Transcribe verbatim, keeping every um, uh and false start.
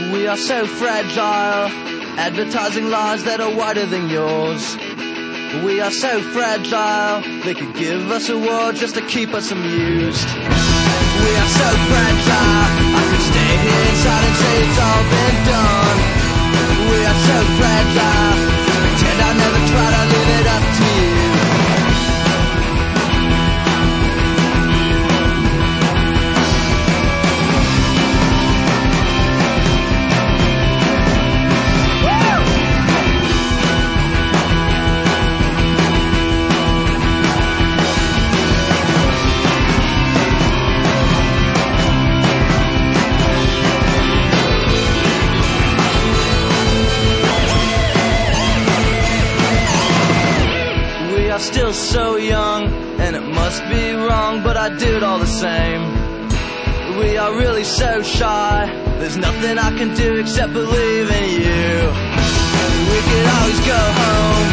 We are so fragile, advertising lies that are wider than yours. We are so fragile, they could give us awards just to keep us amused. We are so fragile, I could stay here inside and say it's all been done. We are so fragile, pretend I never tried, I leave it up to you. Still so young, and it must be wrong, but I do it all the same. We are really so shy, there's nothing I can do except believe in you. We could always go home,